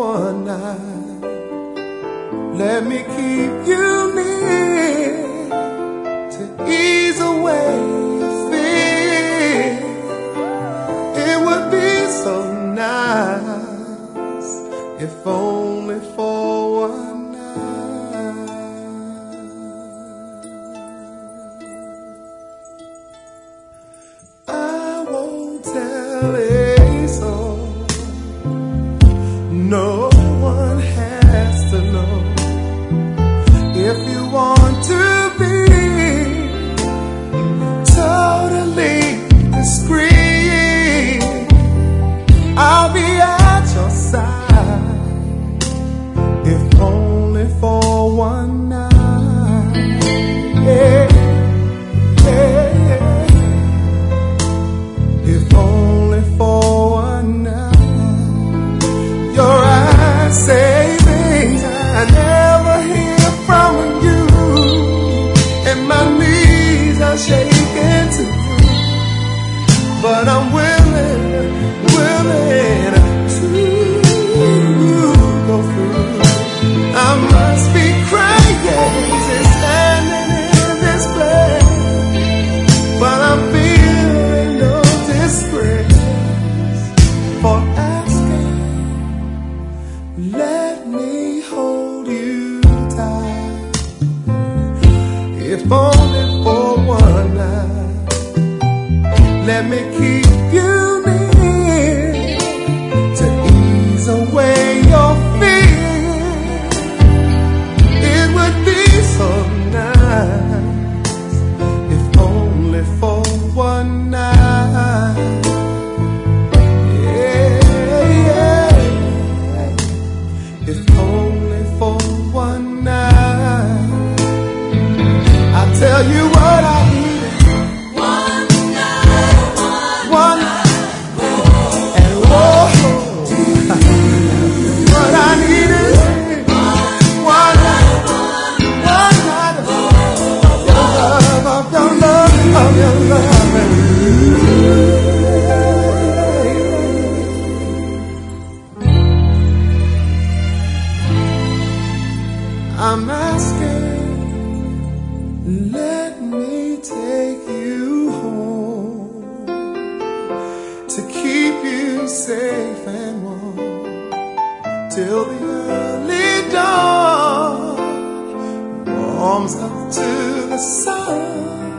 one night. Let me keep you near to ease away your fear. It would be so nice if only for one night. I won't tell a soul, no one has to know. If you want to be totally discreet, I'll be at your side, if only for one night. Yeah, yeah, yeah. If only for one night. Your eyes say things I never hear from you, and my knees are shaking too. But I'm willing to go through. I must be crazy standing in this place, but I'm feeling no disgrace for asking. Let me hold you tight, if only for one night. Let me keep you near to ease away your fear. It would be so nice if only for one night. Yeah, yeah. If only for one night. I tell you what I need. I'm asking, let me take you home to keep you safe and warm till the early dawn warms up to the sun.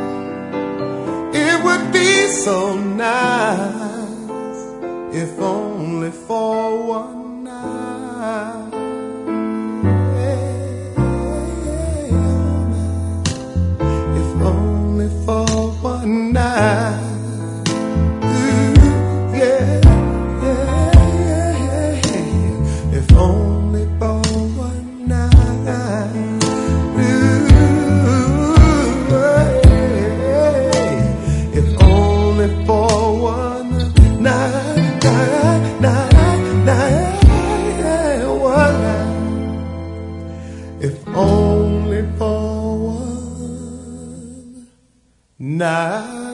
It would be so nice if only for one night. For one night. Ooh, yeah, yeah, yeah, yeah. If only for one night. Ooh, yeah. If only for one night, one night. If only for one night.